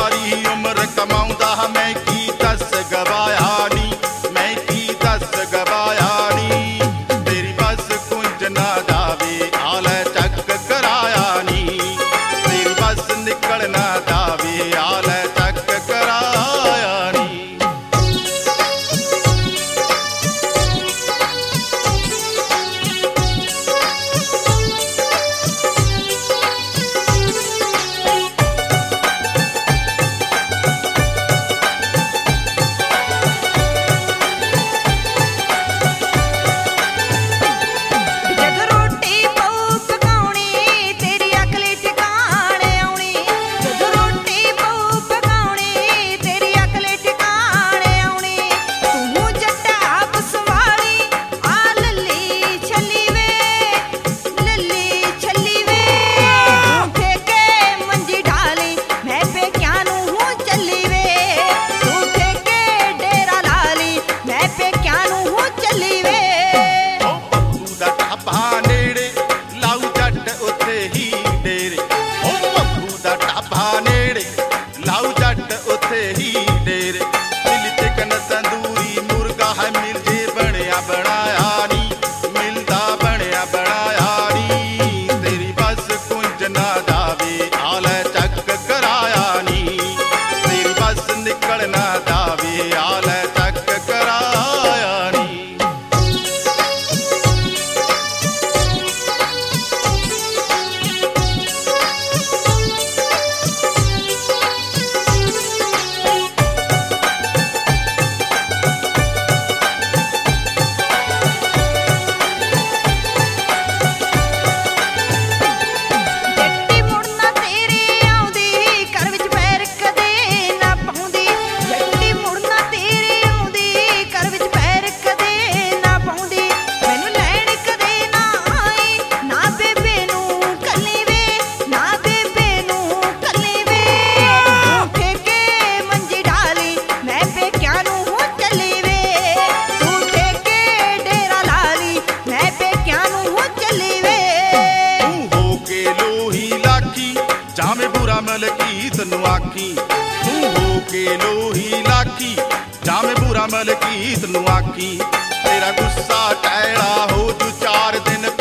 सारी उम्र कमाऊंदा मैं की दस गवाया नी, मैं की दस गवाया नी। तेरी बस कुंज ना दावे आल चक कराया नी, तेरी बस निकल ना दावे आल चक कराया नी। मलकीत नूं आखी तू हो के लोही लाखी, जामे बुरा मलकीत नूं आखी। तेरा गुस्सा टैड़ा हो जू 4 दिन